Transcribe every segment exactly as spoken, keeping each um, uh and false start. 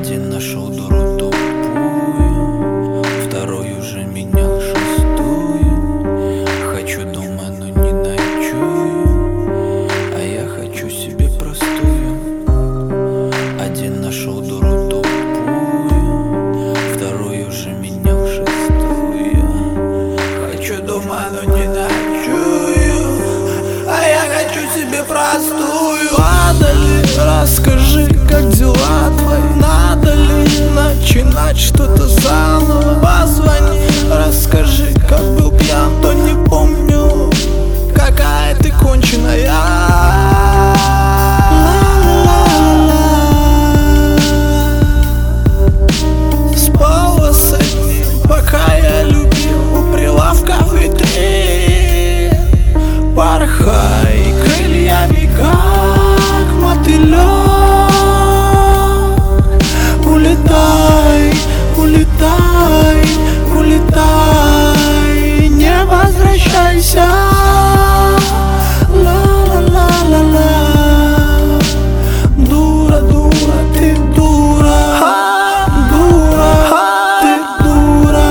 Один нашел дуру тупую, второй уже менял шестую. Хочу дома, но не ночую, а я хочу себе простую. Один нашел дуру тупую, второй уже менял шестую. Хочу дома, но не ночую, а я хочу себе простую. Падали, расскажи, как дела твои? Надо ли начинать что-то заново? Позвони, расскажи, как был пьян, то не помню. Какая ты конченая. Спала с одним, пока я любил, у прилавка в витрине. Порхай крыльями, как мотылек. Улетай, улетай, улетай, не возвращайся. Ла-ла-ла-ла-ла. Дура, дура, ты дура. Дура, ты дура.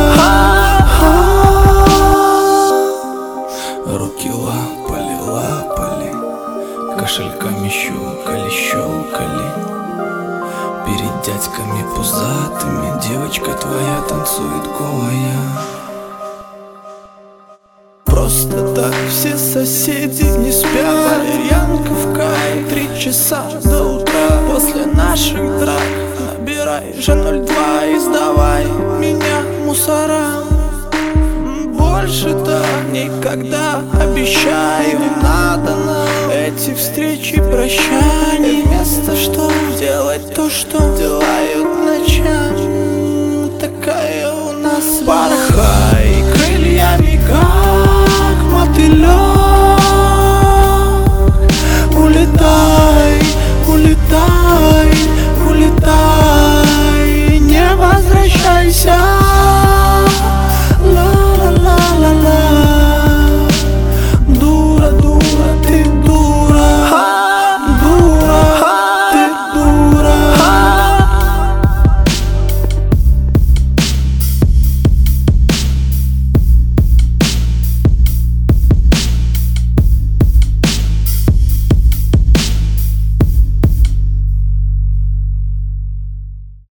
Руки лапали, лапали, кошельками щелкали, щелкали. Перед дядьками пузатыми девочка твоя танцует голая. Просто так все соседи не спят. Валерьянка в кай, три часа до утра. После наших драк набирай же ноль два и сдавай меня мусорам. Больше так никогда, обещаю. Не надо нам эти встречи, прощаний. Вместо что делать то, что делают ночами. Такая у нас порхай крыльями, как мотылек. Улетай.